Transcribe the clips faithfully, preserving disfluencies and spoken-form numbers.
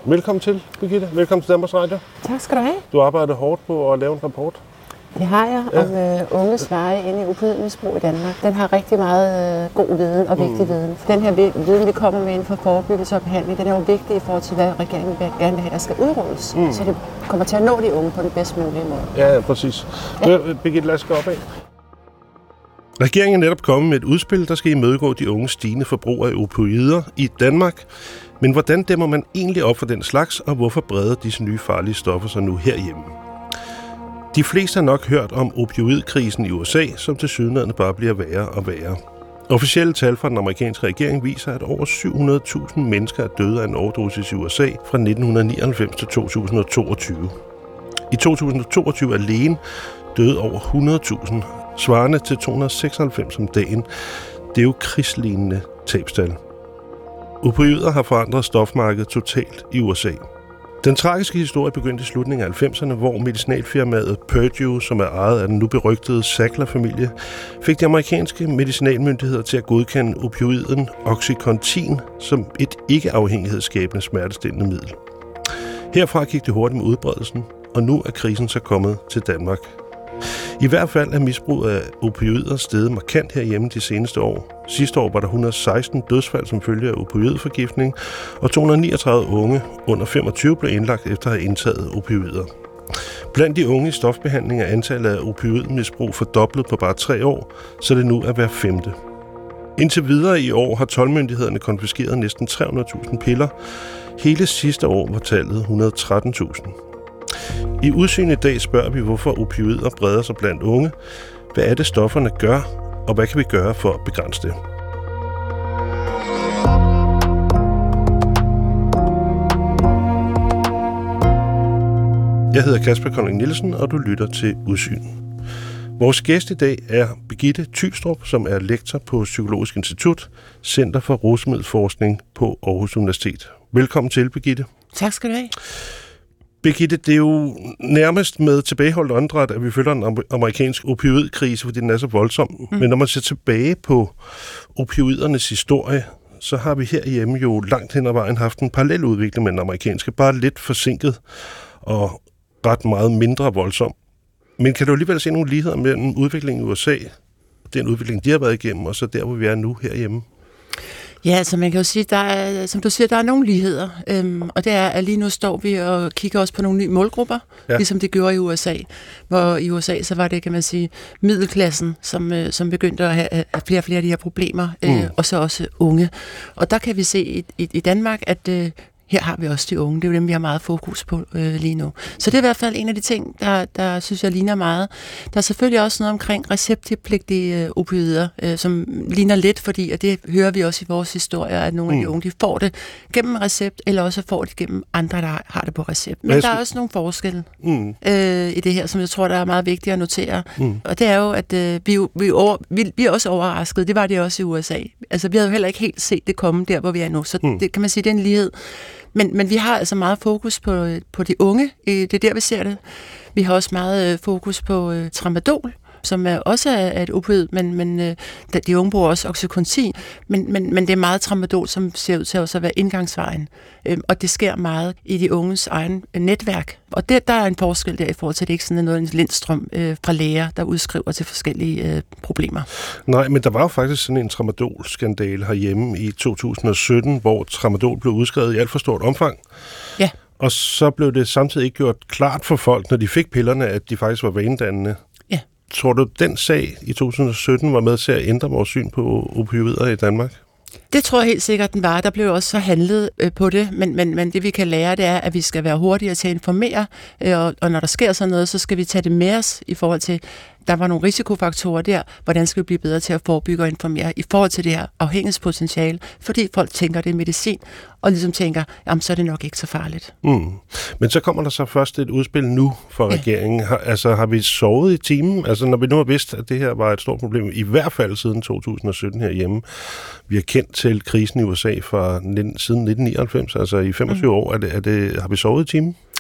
Velkommen til, Birgitte. Velkommen til Danmarks Radio. Tak skal du have. Du arbejder hårdt på at lave en rapport. Det har jeg ja. om øh, unges veje ind i opioidmisbrug i Danmark. Den har rigtig meget øh, god viden og vigtig mm. viden. Den her viden, vi kommer med inden for forebyggelse og behandling, den er jo vigtig i forhold til, hvad regeringen gerne vil have, der skal udrulles. Mm. Så det kommer til at nå de unge på den bedst mulige måde. Ja, ja præcis. Ja. Birgitte, lad os gå opad. Regeringen er netop kommet med et udspil, der skal imødegå de unges stigende forbrug af opioider i Danmark. Men hvordan dæmmer man egentlig op for den slags, og hvorfor breder disse nye farlige stoffer sig nu herhjemme? De fleste har nok hørt om opioidkrisen i U S A, som tilsyneladende bare bliver værre og værre. Officielle tal fra den amerikanske regering viser, at over syv hundrede tusind mennesker er døde af en overdosis i U S A fra nitten nioghalvfems til to tusind og toogtyve. I to tusind og toogtyve alene døde over hundrede tusind, svarende til to hundrede og seksoghalvfems om dagen. Det er jo krigslignende tabstal. Opioider har forandret stofmarkedet totalt i U S A. Den tragiske historie begyndte i slutningen af halvfemserne, hvor medicinalfirmaet Purdue, som er ejet af den nu berygtede Sackler-familie, fik de amerikanske medicinalmyndigheder til at godkende opioiden Oxycontin som et ikke-afhængighedsskabende smertestillende middel. Herfra gik det hurtigt med udbredelsen, og nu er krisen så kommet til Danmark. I hvert fald er misbruget af opioider steget markant herhjemme de seneste år. Sidste år var der et hundrede og seksten dødsfald som følge af opioidforgiftning, og to hundrede og niogtredive unge under femogtyve blev indlagt efter at have indtaget opioider. Blandt de unge i stofbehandling er antallet af opioidmisbrug fordoblet på bare tre år, så det nu er hver femte. Indtil videre i år har toldmyndighederne konfiskeret næsten tre hundrede tusind piller. Hele sidste år var tallet et hundrede og tretten tusind. I Udsyn i dag spørger vi, hvorfor opioider breder sig blandt unge. Hvad er det, stofferne gør, og hvad kan vi gøre for at begrænse det? Jeg hedder Kasper Kolding Nielsen, og du lytter til Udsyn. Vores gæst i dag er Birgitte Tylstrup, som er lektor på Psykologisk Institut, Center for Rusmiddelforskning på Aarhus Universitet. Velkommen til, Birgitte. Tak skal du have. Birgitte, det er jo nærmest med tilbageholdt åndedræt, at vi følger en amerikansk opioidkrise, fordi den er så voldsom. Mm. Men når man ser tilbage på opioidernes historie, så har vi herhjemme jo langt hen ad vejen haft en parallel udvikling med den amerikanske, bare lidt forsinket og ret meget mindre voldsom. Men kan du alligevel se nogle ligheder mellem udviklingen i U S A, den udvikling, de har været igennem, og så der, hvor vi er nu herhjemme? Ja, altså man kan jo sige, der er, som du siger, der er nogle ligheder, øhm, og det er, at lige nu står vi og kigger også på nogle nye målgrupper, ja. Ligesom det gjorde i U S A, hvor i U S A så var det, kan man sige, middelklassen, som, øh, som begyndte at have at flere og flere af de her problemer, øh, mm. og så også unge. Og der kan vi se i, i, i Danmark, at øh, her har vi også de unge. Det er jo dem, vi har meget fokus på øh, lige nu. Så det er i hvert fald en af de ting, der, der synes jeg ligner meget. Der er selvfølgelig også noget omkring receptpligtige øh, opioider, øh, som ligner lidt, fordi, og det hører vi også i vores historier, at nogle mm. af de unge, de får det gennem recept, eller også får det gennem andre, der har det på recept. Men der er også nogle forskelle mm. øh, i det her, som jeg tror, der er meget vigtigt at notere. Mm. Og det er jo, at øh, vi, vi, over, vi, vi er også overrasket. Det var det også i U S A. Altså, vi havde jo heller ikke helt set det komme der, hvor vi er nu. Så mm. det kan man sige, det er en lighed. Men, men vi har altså meget fokus på, på de unge. Det er der, vi ser det. Vi har også meget fokus på uh, tramadol, som er også er et opioid, men, men uh, de unge bruger også Oxycontin. Men, men, men det er meget tramadol, som ser ud til også at være indgangsvejen. Um, og det sker meget i de unges egen netværk. Og det, der er en forskel der i forhold til, at det ikke sådan er noget en lindstrøm uh, fra læger, der udskriver til forskellige uh, problemer. Nej, men der var jo faktisk sådan en tramadol-skandale herhjemme i to tusind og sytten, hvor tramadol blev udskrevet i alt for stort omfang. Ja. Og så blev det samtidig ikke gjort klart for folk, når de fik pillerne, at de faktisk var vanedannende. Ja. Tror du, den sag i to tusind og sytten var med til at ændre vores syn på opioider i Danmark? Det tror jeg helt sikkert, den var. Der blev også så handlet øh, på det, men, men, men det vi kan lære, det er, at vi skal være hurtigere til at informere, øh, og, og når der sker sådan noget, så skal vi tage det med os i forhold til, der var nogle risikofaktorer der, hvordan skal vi blive bedre til at forebygge og informere i forhold til det her afhængighedspotentiale, fordi folk tænker, det er medicin, og ligesom tænker, jamen så er det nok ikke så farligt. Mm. Men så kommer der så først et udspil nu fra ja. regeringen. Har, altså har vi sovet i timen? Altså når vi nu har vidst, at det her var et stort problem, i hvert fald siden to tusind og sytten herhjemme. Vi har kendt til krisen i U S A fra siden nitten nioghalvfems, altså i femogtyve mm. år. Er det, er det, har vi sovet i timen?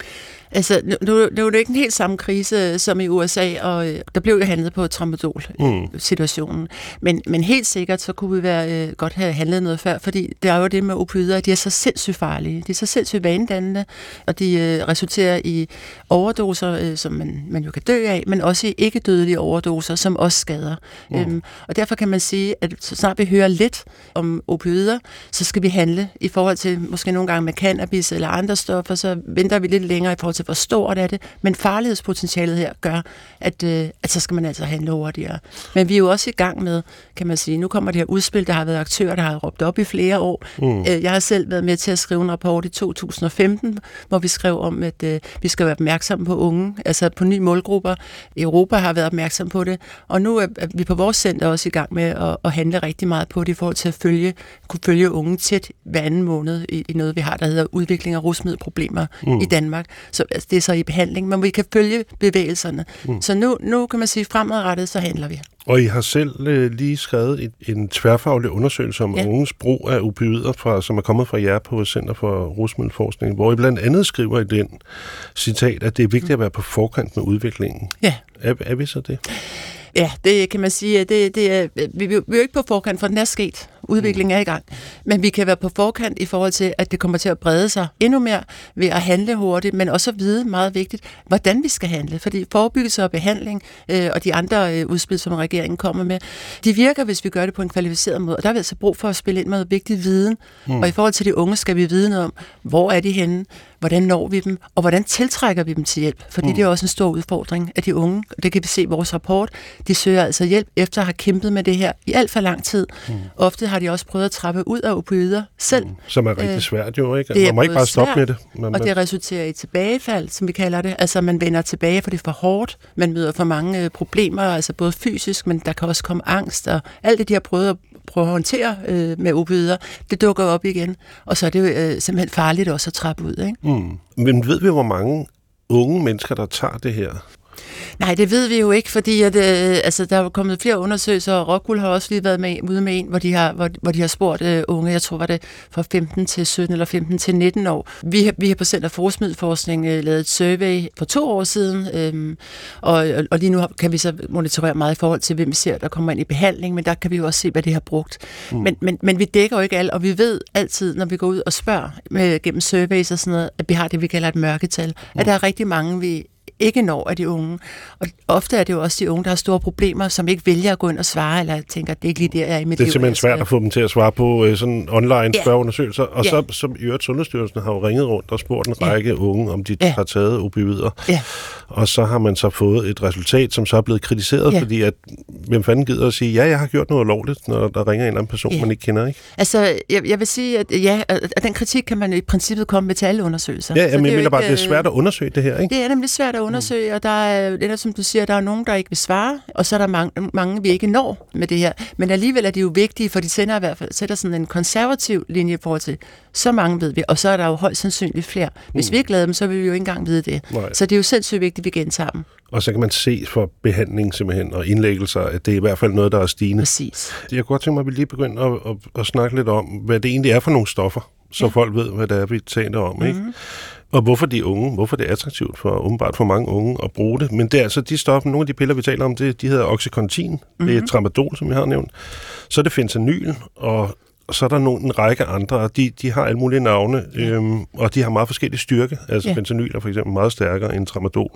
Altså, nu, nu, nu er det ikke en helt samme krise som i U S A, og øh, der blev jo handlet på tramadol-situationen. Mm. Men, men helt sikkert, så kunne vi være, øh, godt have handlet noget før, fordi det er jo det med opioider, de er så sindssygt farlige. De er så sindssygt vanedannende, og de øh, resulterer i overdoser, øh, som man, man jo kan dø af, men også i ikke-dødelige overdoser, som også skader. Mm. Øhm, og derfor kan man sige, at så snart vi hører lidt om opioider, så skal vi handle i forhold til, måske nogle gange med cannabis eller andre stoffer, så venter vi lidt længere i forhold til, hvor stort er det, men farlighedspotentialet her gør, at, øh, at så skal man altså handle hurtigere. Men vi er jo også i gang med, kan man sige, nu kommer det her udspil, der har været aktører, der har råbt op i flere år. Mm. Jeg har selv været med til at skrive en rapport i to tusind og femten, hvor vi skrev om, at øh, vi skal være opmærksomme på unge, altså på nye målgrupper. Europa har været opmærksom på det, og nu er vi på vores center også i gang med at, at handle rigtig meget på det, i forhold til at følge, kunne følge unge tæt hver anden måned i, i noget, vi har, der hedder udvikling af rusmiddelproblemer mm. i Danmark. Så altså, det er så i behandling, men vi kan følge bevægelserne. Mm. Så nu, nu kan man sige, fremadrettet, så handler vi. Og I har selv øh, lige skrevet et, en tværfaglig undersøgelse om ja. unges brug af opioider, fra, som er kommet fra jer på Center for Rusmiddelforskning, hvor I blandt andet skriver i den citat, at det er vigtigt at være på forkant med udviklingen. Ja. Er, er vi så det? Ja, det kan man sige. Det, det er, vi, vi er jo ikke på forkant, for den er sket. Udviklingen er i gang. Men vi kan være på forkant i forhold til, at det kommer til at brede sig endnu mere ved at handle hurtigt, men også at vide, meget vigtigt, hvordan vi skal handle. Fordi forebyggelse og behandling øh, og de andre øh, udspil, som regeringen kommer med, de virker, hvis vi gør det på en kvalificeret måde. Og der er vi altså brug for at spille ind med noget vigtig viden. Mm. Og i forhold til de unge skal vi vide noget om, hvor er de henne, hvordan når vi dem, og hvordan tiltrækker vi dem til hjælp. Fordi mm. det er også en stor udfordring af de unge. Det kan vi se i vores rapport. De søger altså hjælp efter at have kæmpet med det her i alt for lang tid. Mm. Ofte har de også prøvet at trappe ud af opioider selv. Mm. Som er rigtig svært jo, ikke? Man må ikke bare stoppe svært, med det. Man, og det resulterer i tilbagefald, som vi kalder det. Altså man vender tilbage, for det er for hårdt. Man møder for mange øh, problemer, altså både fysisk, men der kan også komme angst, og alt det, de har prøvet at prøve at håndtere øh, med opioider, det dukker op igen. Og så er det jo øh, simpelthen farligt også at trappe ud, ikke? Mm. Men ved vi, hvor mange unge mennesker, der tager det her? Nej, det ved vi jo ikke, fordi at, øh, altså, der er kommet flere undersøgelser, og Rockwool har også lige været med, ude med en, hvor de har, hvor, hvor de har spurgt øh, unge, jeg tror var det fra femten til sytten eller femten til nitten år. Vi har, vi har på Center for Rusmiddelforskning øh, lavet et survey for to år siden, øh, og, og lige nu kan vi så monitorere meget i forhold til, hvem vi ser, der kommer ind i behandling, men der kan vi jo også se, hvad det har brugt. Mm. Men, men, men vi dækker jo ikke alt, og vi ved altid, når vi går ud og spørger med, gennem surveys og sådan noget, at vi har det, vi kalder et mørketal, mm. at der er rigtig mange, vi ikke når af de unge. Og ofte er det jo også de unge, der har store problemer, som ikke vælger at gå ind og svare, eller tænker, at det er ikke lige der, jeg er i mit liv. Det er liv, simpelthen svært at få dem til at svare på øh, sådan online ja. spørgeundersøgelser. Og ja. så, som i øvrigt, Sundhedsstyrelsen har jo ringet rundt og spurgt en ja. række unge, om de ja. har taget opioider. Ja. Og så har man så fået et resultat, som så er blevet kritiseret, ja. fordi at, hvem fanden gider at sige, ja, jeg har gjort noget lovligt, når der ringer en eller anden person, ja. man ikke kender, ikke? Altså, jeg, jeg vil sige, at ja, at den kritik kan man i princippet komme med til alle undersøgelser. Ja, men jeg mener bare, det er svært at undersøge det her, ikke? Det er nemlig svært at undersøge, og der er, det er, som du siger, der er nogen, der ikke vil svare, og så er der mange, mange vi ikke når med det her. Men alligevel er det jo vigtigt, for de sender i hvert fald, sætter sådan en konservativ linje i forhold til, så mange ved vi, og så er der jo højst sandsynligt flere. Hvis mm. vi ikke lader dem, så vil vi jo ikke engang vide det. Nej. Så det er jo sindssygt vigtigt, at vi gentager dem. Og så kan man se for behandling simpelthen, og indlæggelser, at det er i hvert fald noget, der er stigende. Præcis. Jeg kunne godt tænke mig, at vi lige begynder at, at, at snakke lidt om, hvad det egentlig er for nogle stoffer, så ja. folk ved, hvad det er, vi taler om, ikke? Mm-hmm. Og hvorfor de unge, hvorfor det er attraktivt for åbenbart for mange unge at bruge det. Men det er altså de stoffer, nogle af de piller, vi taler om, det, de hedder Oxycontin, mm-hmm. det er tramadol, som jeg har nævnt. Så er det fentanyl, og så er der nogle, en række andre, de, de har alle mulige navne, ja. øhm, og de har meget forskellig styrke. Altså ja. fentanyl er for eksempel meget stærkere end tramadol.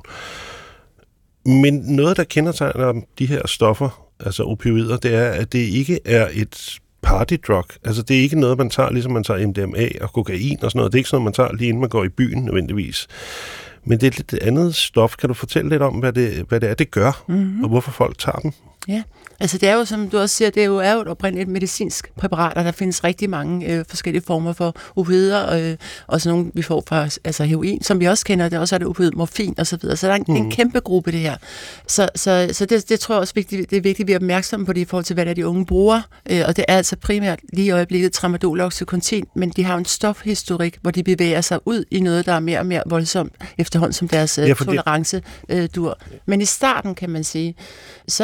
Men noget, der kendetegner de her stoffer, altså opioider, det er, at det ikke er et partydrug. Altså det er ikke noget, man tager, ligesom man tager M D M A og kokain og sådan noget. Det er ikke sådan noget, man tager lige inden man går i byen nødvendigvis. Men det er et lidt andet stof. Kan du fortælle lidt om, hvad det, hvad det er, det gør, mm-hmm. og hvorfor folk tager dem? Ja, altså det er jo, som du også siger, det er jo, er jo et oprindeligt medicinsk præparat, og der findes rigtig mange øh, forskellige former for opioider, øh, og sådan nogle, vi får fra altså heroin, som vi også kender, det også er det opioid, morfin og så videre. Så der er en, mm. en kæmpe gruppe, det her. Så, så, så det, det tror jeg også, vigtigt, det er vigtigt, at vi er opmærksomme på det i forhold til, hvad det er, de unge bruger, øh, og det er altså primært lige i øjeblikket tramadol og Oxycontin, men de har en stofhistorik, hvor de bevæger sig ud i noget, der er mere og mere voldsomt efterhånden, som deres øh, ja, tolerance øh, dur. Men i starten, kan man sige, så, så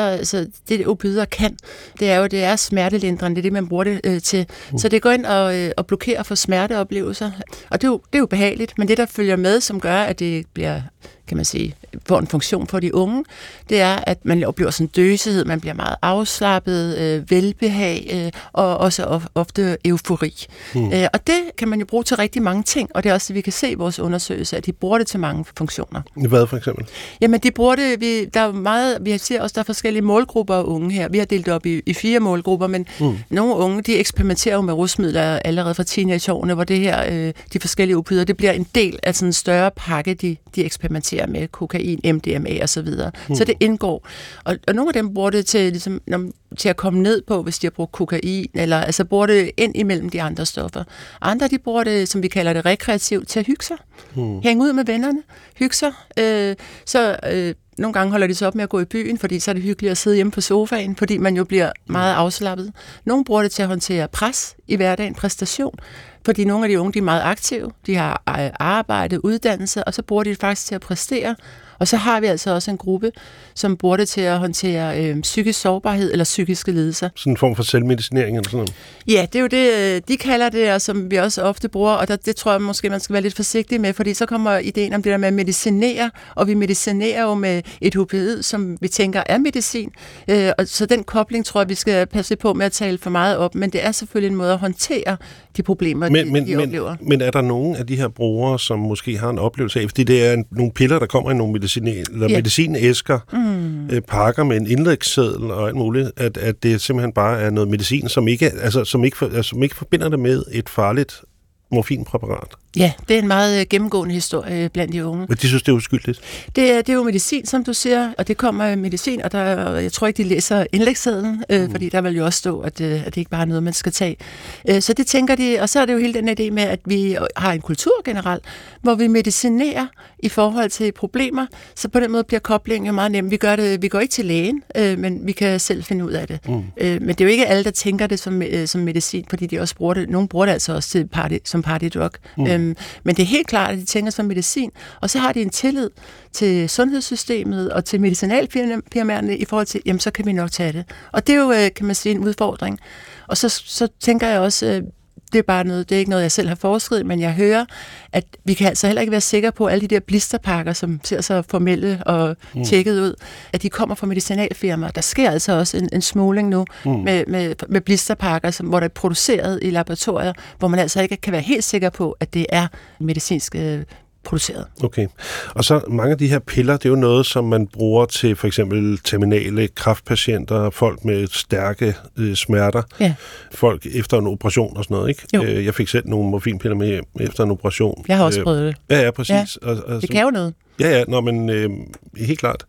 det opioider kan, det er jo, det er smertelindrende, det er det, man bruger det øh, til. Mm. Så det går ind og, øh, og blokerer for smerteoplevelser. Og det er, jo, det er jo behageligt, men det, der følger med, som gør, at det bliver, kan man sige, får en funktion for de unge, det er, at man oplever sådan døsighed, man bliver meget afslappet, øh, velbehag, øh, og også ofte eufori. Mm. Øh, og det kan man jo bruge til rigtig mange ting, og det er også det, vi kan se i vores undersøgelse, at de bruger det til mange funktioner. Hvad for eksempel? Jamen, de bruger det, vi, der er meget, vi ser også, der er forskellige målgrupper af unge her. Vi har delt op i, i fire målgrupper, men mm. nogle unge, de eksperimenterer jo med rusmidler allerede fra teenageårene, hvor det her, øh, de forskellige opioider, det bliver en del af sådan en større pakke, de, de eksperimenterer med, kokain, M D M A og så videre. Mm. Så det indgår. Og, og nogle af dem bruger det til, ligesom, når, til at komme ned på, hvis de har brugt kokain, eller altså bruger det ind imellem de andre stoffer. Andre, de bruger det, som vi kalder det, rekreativt, til at hygge sig. Mm. Hænge ud med vennerne, hygge sig. Øh, så øh, nogle gange holder de sig op med at gå i byen, fordi så er det hyggeligt at sidde hjemme på sofaen, fordi man jo bliver meget afslappet. Nogle bruger det til at håndtere pres i hverdagen, præstation, fordi nogle af de unge, de er meget aktive, de har arbejde, uddannelse, og så bruger de det faktisk til at præstere. Og så har vi altså også en gruppe, som bruger det til at håndtere øh, psykisk sårbarhed eller psykiske lidelser. Sådan en form for selvmedicinering eller sådan noget? Ja, det er jo det, de kalder det, og som vi også ofte bruger, og der, det tror jeg måske, man skal være lidt forsigtig med, fordi så kommer ideen om det der med at medicinere, og vi medicinerer jo med et opioid, som vi tænker er medicin. Øh, og så den kobling tror jeg, vi skal passe på med at tale for meget op, men det er selvfølgelig en måde at håndtere de problemer, men, de, men, de men, oplever. Men er der nogen af de her brugere, som måske har en oplevelse af, fordi det er nogle piller, der kommer i nogle medicin, eller ja. medicinæsker, mm. øh, pakker med en indlægsseddel og alt muligt, at, at det simpelthen bare er noget medicin, som ikke, altså, som ikke, altså, som ikke forbinder det med et farligt morfinpræparat. Ja, det er en meget gennemgående historie blandt de unge. Men de synes, det er uskyldigt? Det er, det er jo medicin, som du siger, og det kommer af medicin, og der, jeg tror ikke, de læser indlægssedlen, øh, mm. fordi der vil jo også stå, at, at det ikke bare er noget, man skal tage. Øh, så det tænker de, og så er det jo hele den idé med, at vi har en kultur generelt, hvor vi medicinerer i forhold til problemer, så på den måde bliver koblingen jo meget nem. Vi gør det, vi går ikke til lægen, øh, men vi kan selv finde ud af det. Mm. Øh, men det er jo ikke alle, der tænker det som, øh, som medicin, fordi de også bruger det. Nogle bruger det altså også til party, som partydrug. Mm. Øhm, men det er helt klart, at de tænker som medicin, og så har de en tillid til sundhedssystemet og til medicinalfirmaerne i forhold til, jamen så kan vi nok tage det. Og det er jo, kan man sige, en udfordring. Og så, så tænker jeg også, det er bare noget, det er ikke noget, jeg selv har forskrevet, men jeg hører, at vi kan altså heller ikke være sikre på, at alle de der blisterpakker, som ser så formelle og mm. tjekket ud, at de kommer fra medicinalfirmaer. Der sker altså også en, en smugling nu mm. med, med, med blisterpakker, som, hvor der er produceret i laboratorier, hvor man altså ikke kan være helt sikker på, at det er medicinsk øh, produceret. Okay. Og så mange af de her piller, det er jo noget, som man bruger til for eksempel terminale kræftpatienter, folk med stærke øh, smerter, ja. folk efter en operation og sådan noget, ikke? Jo. Jeg fik selv nogle morfinpiller med efter en operation. Jeg har også prøvet det. Ja, ja, præcis. Ja. Og, og, det kan jo noget. Ja, ja, nå, men øh, helt klart.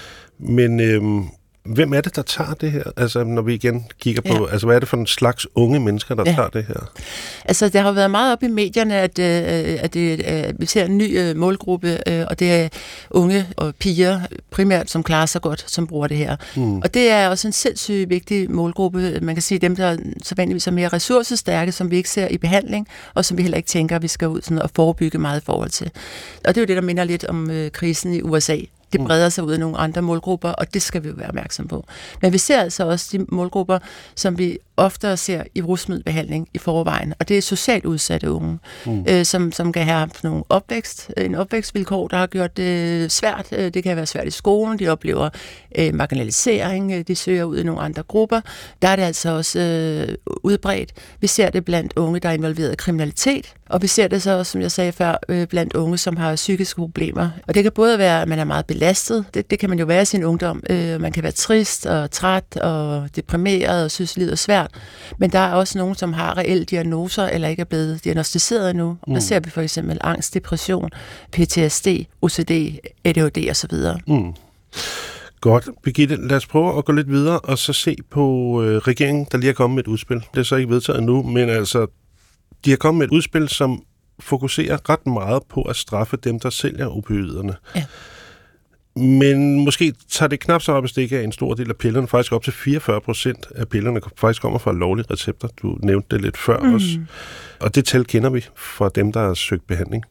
Men øh, hvem er det, der tager det her? Altså, når vi igen kigger på, ja. altså, hvad er det for en slags unge mennesker, der ja. tager det her? Altså, der har været meget op i medierne, at, øh, at det, øh, vi ser en ny øh, målgruppe, øh, og det er unge og piger primært, som klarer sig godt, som bruger det her. Mm. Og det er også en sindssygt vigtig målgruppe. Man kan sige, dem, der så vanligvis er mere ressourcestærke, som vi ikke ser i behandling, og som vi heller ikke tænker, at vi skal ud sådan, og forebygge meget i forhold til. Og det er jo det, der minder lidt om øh, krisen i U S A. Det breder sig ud af nogle andre målgrupper, og det skal vi jo være opmærksom på. Men vi ser altså også de målgrupper, som vi oftere ser i rusmiddelbehandling i forvejen, og det er socialt udsatte unge, mm. øh, som, som kan have nogle opvækst, en opvækstvilkår, der har gjort det svært. Det kan være svært i skolen, de oplever øh, marginalisering, de søger ud i nogle andre grupper. Der er det altså også øh, udbredt. Vi ser det blandt unge, der er involveret i kriminalitet, og vi ser det så, som jeg sagde før, øh, blandt unge, som har psykiske problemer. Og det kan både være, at man er meget belastet, det, det kan man jo være i sin ungdom. Øh, man kan være trist og træt og deprimeret og synes, livet er svært. Men der er også nogen, som har reelle diagnoser, eller ikke er blevet diagnosticeret endnu. Mm. Der ser vi for eksempel angst, depression, P T S D, O C D, A D H D osv. Mm. Godt. Birgitte, lad os prøve at gå lidt videre og så se på øh, regeringen, der lige er kommet med et udspil. Det er så ikke vedtaget nu, men altså, de har kommet med et udspil, som fokuserer ret meget på at straffe dem, der sælger opioiderne. Ja. Men måske tager det knap så op at stikke af en stor del af pillerne. Faktisk op til fireogfyrre procent af pillerne faktisk kommer fra lovlige recepter. Du nævnte det lidt før mm. også. Og det tal kender vi fra dem, der har søgt behandling.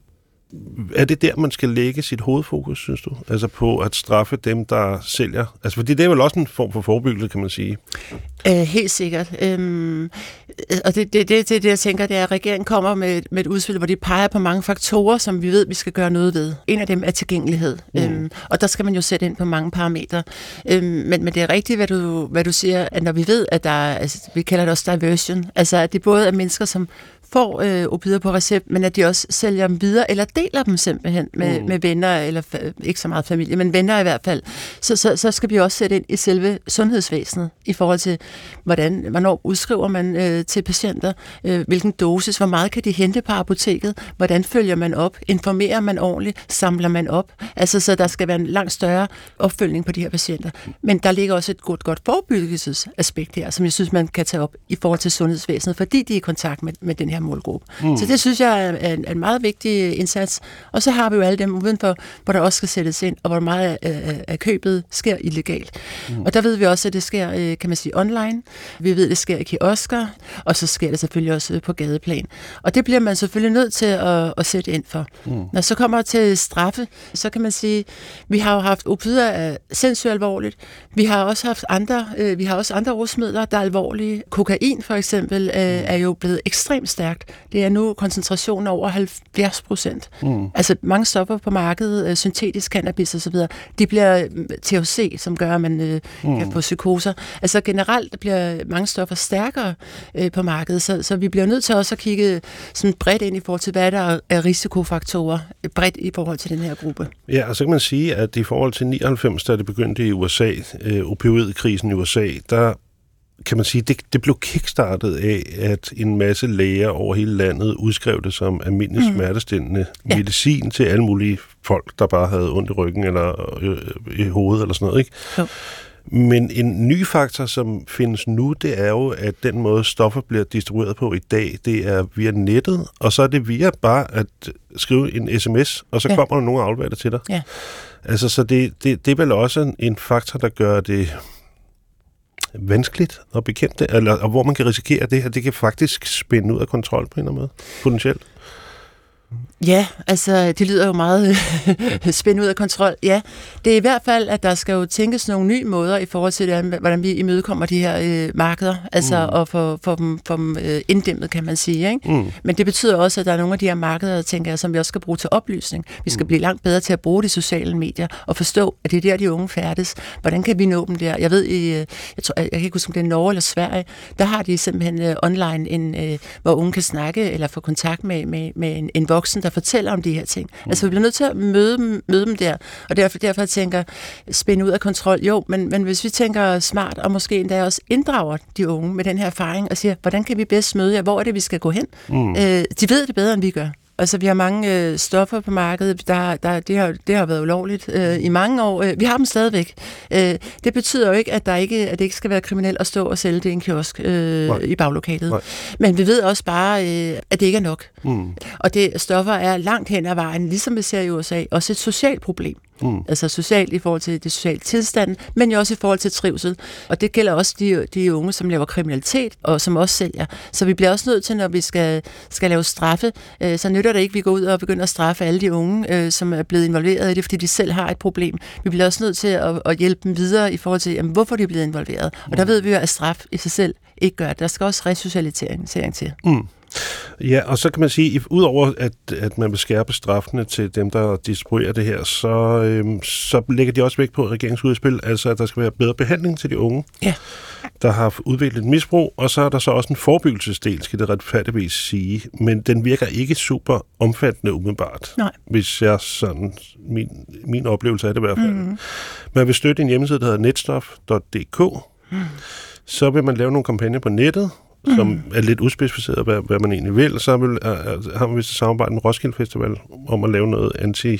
Er det der, man skal lægge sit hovedfokus, synes du? Altså på at straffe dem, der sælger? Altså fordi det er vel også en form for forebyggelse, kan man sige. Uh, helt sikkert. Um, og det, det, det, det, det, jeg tænker, det er, at regeringen kommer med, med et udspil, hvor de peger på mange faktorer, som vi ved, vi skal gøre noget ved. En af dem er tilgængelighed. Mm. Um, og der skal man jo sætte ind på mange parametre. Um, men, men det er rigtigt, hvad du, hvad du siger, at når vi ved, at der er, altså, vi kalder det også diversion, altså at det både er mennesker, som får øh, opioider på recept, men at de også sælger dem videre, eller deler dem simpelthen med, mm. med venner, eller fa- ikke så meget familie, men venner i hvert fald, så, så, så skal vi også sætte ind i selve sundhedsvæsenet, i forhold til, hvordan, hvornår udskriver man øh, til patienter, øh, hvilken dosis, hvor meget kan de hente på apoteket, hvordan følger man op, informerer man ordentligt, samler man op, altså så der skal være en langt større opfølgning på de her patienter. Men der ligger også et godt, godt forebyggelsesaspekt her, som jeg synes, man kan tage op i forhold til sundhedsvæsenet, fordi de er i kontakt med, med den her målgruppe. Mm. Så det synes jeg er en, en meget vigtig indsats. Og så har vi jo alle dem udenfor, hvor der også skal sættes ind, og hvor meget af, af købet sker illegalt. Mm. Og der ved vi også, at det sker, kan man sige, online. Vi ved, at det sker i kiosker, og så sker det selvfølgelig også på gadeplan. Og det bliver man selvfølgelig nødt til at, at sætte ind for. Mm. Når så kommer til straffe, så kan man sige, vi har jo haft opioider af sindssygt alvorligt. Vi har også haft andre, øh, vi har også andre rusmidler, der er alvorlige. Kokain for eksempel øh, er jo blevet ekstremt stærkt. Det er nu koncentrationen over halvfjerds procent. Mm. Altså mange stoffer på markedet, øh, syntetisk cannabis og så videre, de bliver T H C, som gør, at man øh, mm. kan få psykoser. Altså generelt bliver mange stoffer stærkere øh, på markedet, så, så vi bliver nødt til også at kigge sådan bredt ind i forhold til, hvad der er risikofaktorer, bredt i forhold til den her gruppe. Ja, og så kan man sige, at i forhold til nioghalvfems, da det begyndte i U S A, øh, opioidkrisen i U S A, der kan man sige, det, det blev kickstartet af, at en masse læger over hele landet udskrev det som almindelig mm. smertestillende ja. medicin til alle mulige folk, der bare havde ondt i ryggen eller øh, i hovedet eller sådan noget, ikke? Jo. Men en ny faktor, som findes nu, det er jo, at den måde stoffer bliver distribueret på i dag, det er via nettet, og så er det via bare at skrive en sms, og så ja. kommer der nogen og afleverer det til dig. Ja. Altså, så det, det, det er vel også en, en faktor, der gør det vanskeligt at bekæmpe det, eller og hvor man kan risikere det her, det kan faktisk spænde ud af kontrol på en eller anden måde, potentielt. Ja, altså det lyder jo meget spændt ud af kontrol. Ja, det er i hvert fald, at der skal jo tænkes nogle nye måder i forhold til, hvordan vi imødekommer de her øh, markeder, altså mm. og få for dem, for dem øh, inddæmmet, kan man sige. Ikke? Mm. Men det betyder også, at der er nogle af de her markeder, tænker jeg, som vi også skal bruge til oplysning. Vi skal mm. blive langt bedre til at bruge de sociale medier og forstå, at det er der, de unge færdes. Hvordan kan vi nå dem der? Jeg ved, i, jeg, tror, jeg kan ikke huske, om det er Norge eller Sverige, der har de simpelthen øh, online, en, øh, hvor unge kan snakke eller få kontakt med, med, med en, en voksen, der fortæller om de her ting. Mm. Altså, vi bliver nødt til at møde dem, møde dem der, og derfor, derfor jeg tænker, spænde ud af kontrol. Jo, men, men hvis vi tænker smart, og måske endda også inddrager de unge med den her erfaring, og siger, hvordan kan vi bedst møde jer? Hvor er det, vi skal gå hen? Mm. Øh, de ved det bedre, end vi gør. Altså, vi har mange øh, stoffer på markedet, der, der, det, har, det har været ulovligt øh, i mange år. Øh, vi har dem stadigvæk. Øh, det betyder jo ikke, at, der ikke, at det ikke skal være kriminelt at stå og sælge det i en kiosk øh, i baglokalet. Nej. Men vi ved også bare, øh, at det ikke er nok. Mm. Og det stoffer er langt hen ad vejen, ligesom vi ser i U S A, også et socialt problem. Mm. Altså socialt i forhold til det sociale tilstand, men jo også i forhold til trivsel. Og det gælder også de, de unge, som laver kriminalitet, og som også sælger. Så vi bliver også nødt til, når vi skal, skal lave straffe, øh, så nytter det ikke, at vi går ud og begynder at straffe alle de unge, øh, som er blevet involveret i det, fordi de selv har et problem. Vi bliver også nødt til at, at hjælpe dem videre i forhold til, jamen, hvorfor de er blevet involveret. Og der ved vi jo, at straf i sig selv ikke gør det. Der skal også resocialisering til. Mm. Ja, og så kan man sige, udover at, at man vil skærpe straffene til dem, der distribuerer det her, så, øhm, så lægger de også vægt på regeringsudspil, altså at der skal være bedre behandling til de unge, ja. der har udviklet et misbrug, og så er der så også en forebyggelsesdel, skal det retfærdigvis sige, men den virker ikke super omfattende umiddelbart, Nej. hvis jeg sådan, min, min oplevelse er det i hvert fald. Mm-hmm. Man vil støtte en hjemmeside, der hedder netstof punktum d k, mm. så vil man lave nogle kampagner på nettet, som mm. er lidt uspecificeret, hvad, hvad man egentlig vil. Så vil, uh, har man vist et samarbejde med Roskilde Festival om at lave noget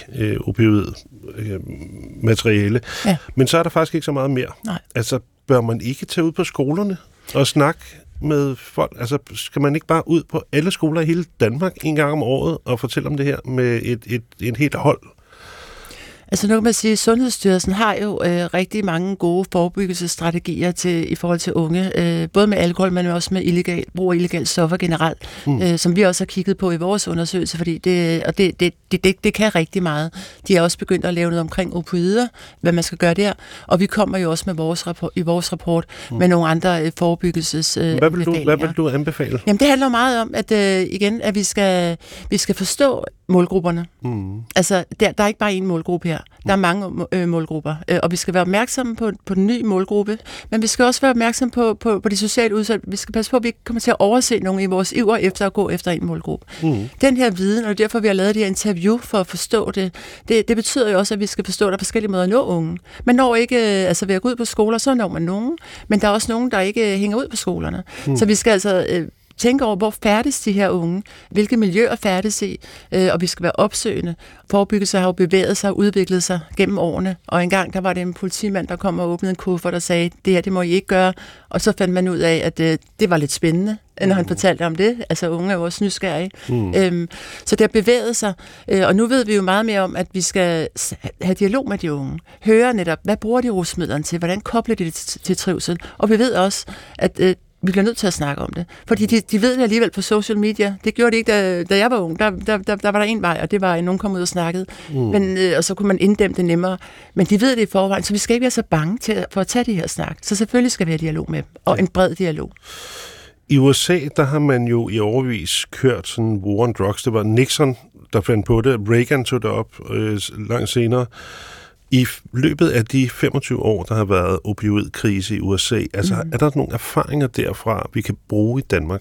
anti-opioid-materiale. Uh, ja. Men så er der faktisk ikke så meget mere. Nej. Altså, bør man ikke tage ud på skolerne og snakke med folk? Altså, skal man ikke bare ud på alle skoler i hele Danmark en gang om året og fortælle om det her med et, et, et helt hold? Altså nu kan man sige, at Sundhedsstyrelsen har jo øh, rigtig mange gode forebyggelsesstrategier til, i forhold til unge, øh, både med alkohol, men også med illegal, brug af illegale stoffer generelt, mm. øh, som vi også har kigget på i vores undersøgelse, fordi det, og det, det, de det, det, det kan rigtig meget. De er også begyndt at lave noget omkring opioider, hvad man skal gøre der, og vi kommer jo også med vores rapport, i vores rapport mm. med nogle andre øh, forebyggelses øh, hvad, vil du, hvad vil du anbefale? Jamen, det handler meget om, at øh, igen, at vi skal, vi skal forstå målgrupperne. Mm. Altså, der, der er ikke bare én målgruppe her. Der er mange øh, målgrupper, øh, og vi skal være opmærksomme på, på den nye målgruppe, men vi skal også være opmærksomme på, på, på de socialt udsatte. Vi skal passe på, at vi ikke kommer til at overse nogen i vores iver efter at gå efter en målgruppe. Mm. Den her viden, og derfor vi har lavet det her interview for at forstå det, det, det betyder jo også, at vi skal forstå, at der er forskellige måder at nå unge. Man når ikke, altså ved at gå ud på skoler, så når man nogen, men der er også nogen, der ikke hænger ud på skolerne. Mm. Så vi skal altså øh, tænke over, hvor færdes de her unge, hvilke miljøer færdes i, øh, og vi skal være opsøgende. Forebyggelse har jo bevæget sig og udviklet sig gennem årene, og engang der var det en politimand, der kom og åbnede en kuffert og sagde, det her, det må I ikke gøre, og så fandt man ud af, at øh, det var lidt spændende, når mm. han fortalte om det. Altså, unge er jo også nysgerrige. Mm. Øhm, så det har bevæget sig, øh, og nu ved vi jo meget mere om, at vi skal have dialog med de unge. Høre netop, hvad bruger de rusmidlerne til? Hvordan kobler de det til, til trivsel? Og vi ved også, at øh, vi bliver nødt til at snakke om det. Fordi de, de ved det alligevel på social media. Det gjorde de ikke, da, da jeg var ung. Der, der, der, der var der en vej, og det var, at nogen kom ud og snakkede. Mm. Men, øh, og så kunne man inddæmme det nemmere. Men de ved det i forvejen, så vi skal ikke være så bange til, for at tage de her snak. Så selvfølgelig skal vi have dialog med dem, og en bred dialog. I U S A, der har man jo i overvis kørt sådan war on drugs. Det var Nixon, der fandt på det. Reagan tog det op øh, langt senere. I løbet af de femogtyve år, der har været opioidkrise i U S A, altså mm. er der nogle erfaringer derfra, vi kan bruge i Danmark?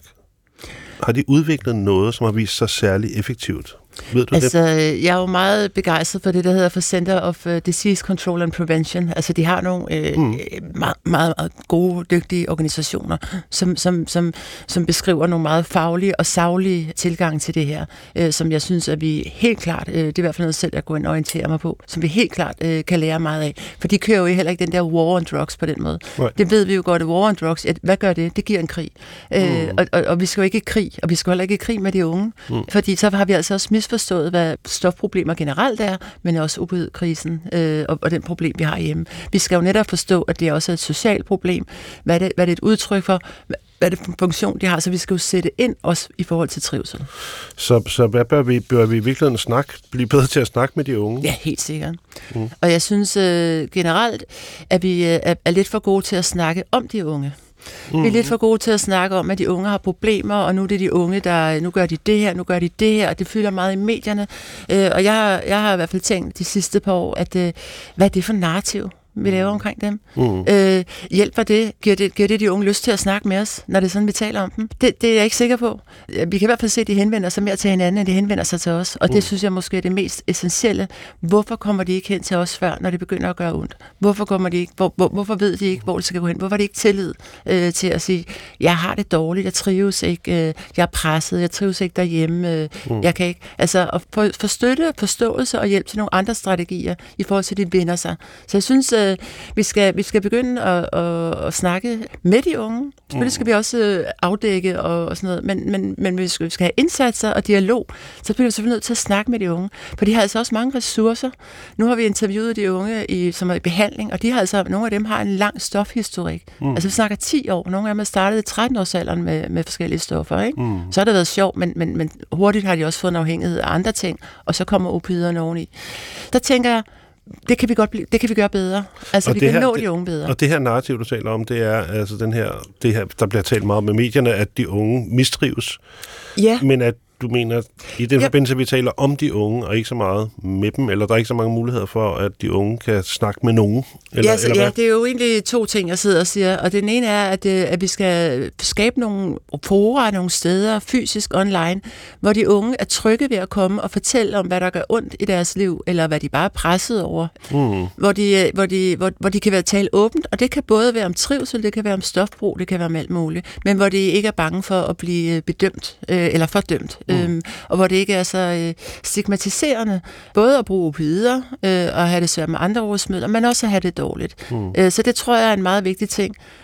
Har de udviklet noget, som har vist sig særlig effektivt? Ved du altså, det? Jeg er jo meget begejstret for det, der hedder for Center of Disease Control and Prevention. Altså, de har nogle øh, mm. meget, meget, meget gode, dygtige organisationer, som, som, som, som beskriver nogle meget faglige og saglige tilgang til det her, øh, som jeg synes, at vi helt klart, øh, det er i hvert fald noget selv, at gå ind og orientere mig på, som vi helt klart øh, kan lære meget af. For de kører jo heller ikke den der war on drugs på den måde. Right. Det ved vi jo godt, at war on drugs, at, hvad gør det? Det giver en krig. Mm. Øh, og, og, og vi skal jo ikke i krig, og vi skal heller ikke i krig med de unge, mm. fordi så har vi altså også misforstået, hvad stofproblemer generelt er, men også opioidkrisen øh, og, og den problem, vi har hjemme. Vi skal jo netop forstå, at det også er et socialt problem. Hvad er det, hvad er det et udtryk for? Hvad er det for en funktion, de har? Så vi skal jo sætte ind også i forhold til trivsel. Så, så hvad bør vi, bør vi i virkeligheden snakke, blive bedre til at snakke med de unge? Ja, helt sikkert. Mm. Og jeg synes øh, generelt, at vi øh, er, er lidt for gode til at snakke om de unge. Mm. Vi er lidt for gode til at snakke om, at de unge har problemer, og nu er det de unge, der nu gør de det her, nu gør de det her, og det fylder meget i medierne. Øh, og jeg, jeg har i hvert fald tænkt de sidste par år, at øh, hvad er det for narrativ, vi laver omkring dem? Mm. Øh, hjælper det? Giver, det? giver det de unge lyst til at snakke med os, når det er sådan, vi taler om dem? Det, det er jeg ikke sikker på. Vi kan i hvert fald se, at de henvender sig mere til hinanden, end de henvender sig til os. Og mm. det synes jeg måske er det mest essentielle. Hvorfor kommer de ikke hen til os før, når det begynder at gøre ondt? Hvorfor kommer de ikke? Hvor, hvor, hvorfor ved de ikke, hvor det skal gå hen? Hvorfor har de ikke tillid øh, til at sige, jeg har det dårligt, jeg trives ikke, øh, jeg er presset, jeg trives ikke derhjemme, øh, mm. jeg kan ikke. Altså at få, få støtte, forståelse og hjælp til nogle andre strategier i forhold til, at de vender sig. Så jeg synes, øh, Vi skal, vi skal begynde at, at, at snakke med de unge. Selvfølgelig skal vi også afdække og, og sådan noget, men, men, men vi skal, vi skal have indsatser og dialog, så bliver vi selvfølgelig nødt til at snakke med de unge. For de har altså også mange ressourcer. Nu har vi interviewet de unge, i, som er i behandling, og de har altså, nogle af dem har en lang stofhistorik. Mm. Altså vi snakker ti år. Nogle af dem har startet i tretten-årsalderen med, med forskellige stoffer. Ikke? Mm. Så har det været sjovt, men, men, men hurtigt har de også fået en afhængighed af andre ting, og så kommer opioiderne oveni. Der tænker jeg, Det kan vi godt blive, det kan vi gøre bedre. Altså og vi kan her, nå de unge bedre. Og det her narrativ, du taler om, det er altså den her, det her, der bliver talt meget om med medierne, at de unge mistrives. Ja. Men at du mener, i den ja. forbindelse, vi taler om de unge, og ikke så meget med dem, eller der er ikke så mange muligheder for, at de unge kan snakke med nogen? Eller, ja, så, eller ja, det er jo egentlig to ting, jeg sidder og siger. Og den ene er, at, at vi skal skabe nogle fora, nogle steder, fysisk online, hvor de unge er trygge ved at komme og fortælle om, hvad der gør ondt i deres liv, eller hvad de bare er presset over. Mm. Hvor, de, hvor, de, hvor, hvor de kan være tale åbent, og det kan både være om trivsel, det kan være om stofbrug, det kan være om alt muligt, men hvor de ikke er bange for at blive bedømt, øh, eller fordømt. Mm. Øhm, og hvor det ikke er så øh, stigmatiserende, både at bruge opioider øh, og have det svært med andre rusmidler, men også at have det dårligt. Mm. Øh, så det tror jeg er en meget vigtig ting.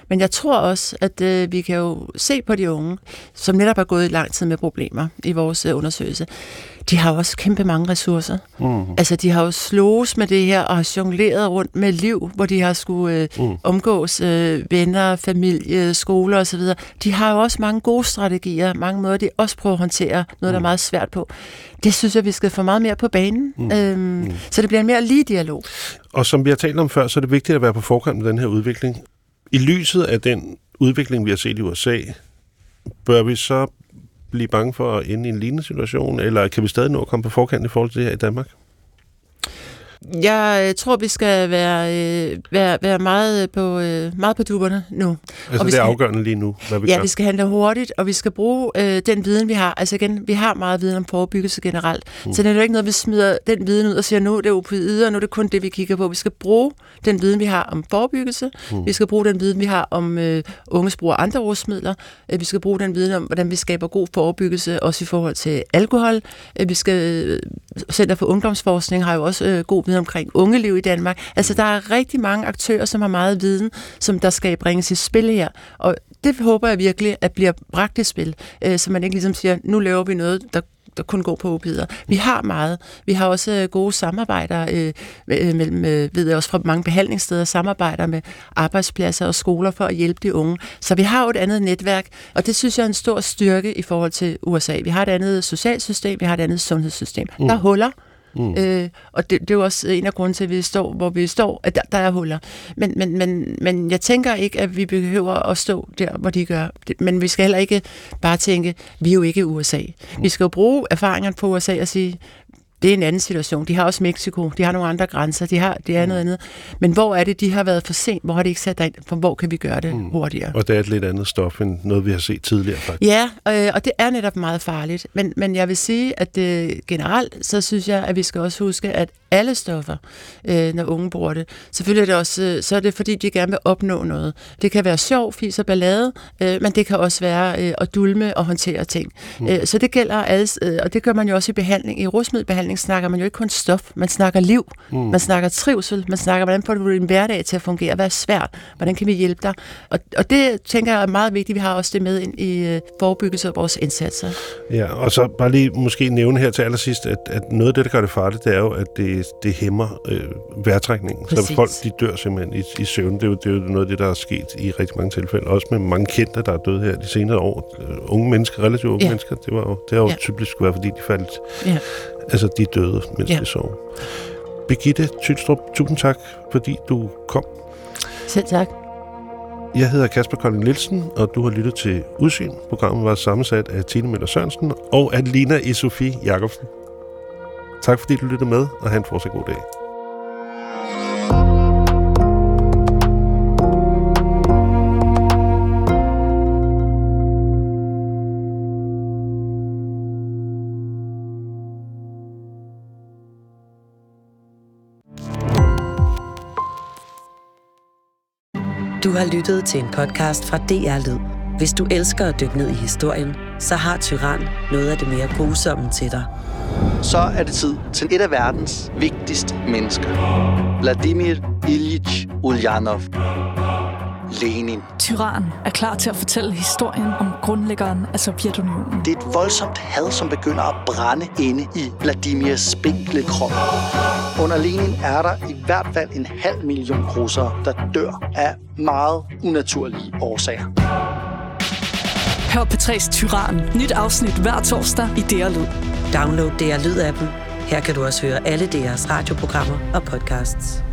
Men jeg tror også, at øh, vi kan jo se på de unge, som netop har gået i lang tid med problemer i vores øh, undersøgelse. De har også kæmpe mange ressourcer. Mm. Altså, de har jo slås med det her og har jongleret rundt med liv, hvor de har skulle øh, mm. omgås øh, venner, familie, skoler osv. De har jo også mange gode strategier, mange måder, de også prøver at håndtere noget, der er meget svært på. Det synes jeg, vi skal få meget mere på banen, mm. Øhm, mm. så det bliver en mere lige dialog. Og som vi har talt om før, så er det vigtigt at være på forkant med den her udvikling. I lyset af den udvikling, vi har set i U S A, bør vi så blive bange for at ende i en lignende situation, eller kan vi stadig nå at komme på forkant i forhold til det her i Danmark? Jeg tror, vi skal være, øh, være, være meget på, øh, meget på dupperne nu. Altså og vi det er skal, afgørende lige nu, hvad vi ja, gør? vi skal handle hurtigt, og vi skal bruge øh, den viden, vi har. Altså igen, vi har meget viden om forebyggelse generelt. Mm. Så det er jo ikke noget, vi smider den viden ud og siger, nu er det opioider, og nu er det kun det, vi kigger på. Vi skal bruge den viden, vi har om forebyggelse. Mm. Vi skal bruge den viden, vi har om øh, unges brug af andre rusmidler. Vi skal bruge den viden om, hvordan vi skaber god forebyggelse, også i forhold til alkohol. Vi skal, Center for Ungdomsforskning har jo også øh, god viden omkring ungeliv i Danmark. Altså, der er rigtig mange aktører, som har meget viden, som der skal bringes i spil her. Og det håber jeg virkelig, at bliver bragt i spil. Øh, så man ikke ligesom siger, nu laver vi noget, der der kun går på opioider. Vi har meget. Vi har også gode samarbejder øh, mellem, øh, ved jeg også fra mange behandlingssteder, samarbejder med arbejdspladser og skoler for at hjælpe de unge. Så vi har jo et andet netværk, og det synes jeg er en stor styrke i forhold til U S A. Vi har et andet socialsystem, vi har et andet sundhedssystem. Mm. Der er huller. Mm. Øh, og det, det er jo også en af grunden til, at vi står, hvor vi står, at der, der er huller. Men, men, men, men jeg tænker ikke, at vi behøver at stå der, hvor de gør. Men vi skal heller ikke bare tænke, vi er jo ikke U S A. Mm. Vi skal jo bruge erfaringerne på U S A og sige, det er en anden situation. De har også Mexico, de har nogle andre grænser, de har, det er noget andet. Men hvor er det, de har været for sent? Hvor har de ikke sat derind? For hvor kan vi gøre det mm. hurtigere? Og det er et lidt andet stof, end noget, vi har set tidligere, faktisk. Ja, øh, og det er netop meget farligt. Men, men jeg vil sige, at øh, generelt, så synes jeg, at vi skal også huske, at alle stoffer, øh, når unge bruger det, selvfølgelig er det også, øh, så er det fordi, de gerne vil opnå noget. Det kan være sjov, fis og ballade, øh, men det kan også være øh, at dulme og håndtere ting. Mm. Øh, så det gælder alles, øh, og det gør man jo også i behandling. I rusmiddelbehandling snakker man jo ikke kun stof, man snakker liv, mm. man snakker trivsel, man snakker, hvordan får du din hverdag til at fungere, hvad er svært, hvordan kan vi hjælpe dig? Og, og det, tænker jeg, er meget vigtigt, vi har også det med ind i øh, forebyggelse af vores indsatser. Ja, og så bare lige måske nævne her til allersidst, at, at noget af det, der gør det farligt, det er jo, at det, det hæmmer øh, vejrtrækningen. Præcis. Så folk, de dør simpelthen i, i søvn. Det er, jo, det er jo noget af det, der er sket i rigtig mange tilfælde, også med mange kendte, der er døde her de senere år. Øh, unge mennesker, relativt unge ja. mennesker, det var jo, det har jo ja. typisk været, fordi de faldt ja. Altså, de døde, mens ja. de sov. Birgitte Tylstrup, tusind tak, fordi du kom. Selv tak. Jeg hedder Kasper Kolding Nielsen, og du har lyttet til Udsyn. Programmet var sammensat af Tine Møller Sørensen og af Lina E. Sofie Jacobsen. Tak fordi du lyttede med, og have en fortsat god dag. Du har lyttet til en podcast fra D R Lyd. Hvis du elsker at dykke ned i historien, så har Tyran noget af det mere grusomme til dig. Så er det tid til et af verdens vigtigste mennesker. Vladimir Ilyich Ulyanov. Lenin. Tyran er klar til at fortælle historien om grundlæggeren af Sovjetunionen. Det er et voldsomt had, som begynder at brænde inde i Vladimirs spinkle krop. Under Lenin er der i hvert fald en halv million russere, der dør af meget unaturlige årsager. Hør P tre's Tyran. Nyt afsnit hver torsdag i D R Lyd. Download D R Lyd-appen. Her kan du også høre alle D R's radioprogrammer og podcasts.